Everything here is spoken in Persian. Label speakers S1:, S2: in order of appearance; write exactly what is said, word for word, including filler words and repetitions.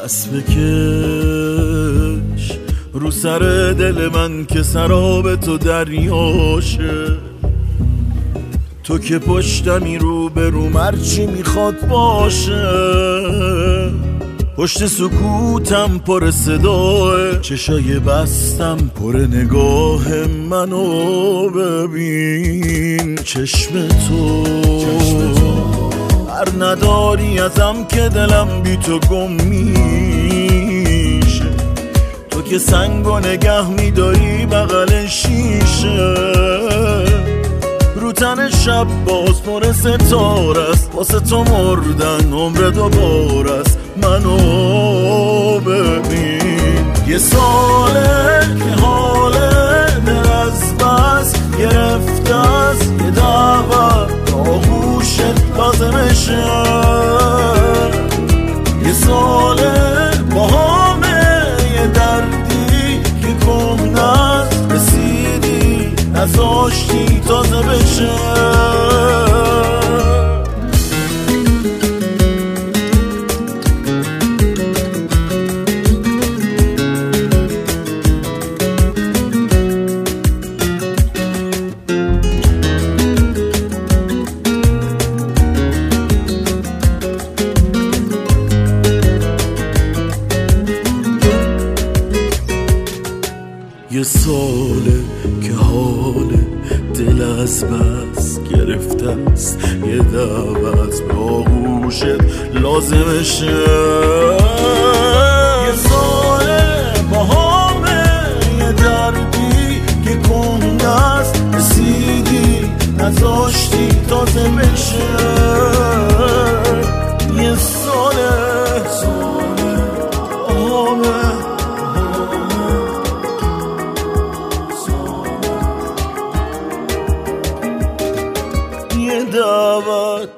S1: دست بکش رو سر دل من که سراب تو دریاشه، تو که پشتمی رو به رو مرچی میخواد باشه، پشت سکوتم پر صداه، چشای بستم پر نگاه منو ببین. چشم تو هر نداری ازم که دلم بی تو گم میشه، تو که سنگو نگه میداری بغل شیشه، رو تن شب باز پر ستاره است، واسه تو مردن عمر دوباره است، منو ببین. یه ساله که حاله دل از بس گرفته است، یه دعوت آغوشت لازمشه، یه ساله با همه یه دردی که کهنه است، رسیدی نذاشتی تازه بشه. یه ساله که حال دل از بس گرفته است، یه دعوت به آغوشت لازمشه، یه ساله با همه یه دردی که کهنه است، رسیدی نذاشتی تازه بشه، یه ساله یه دعوت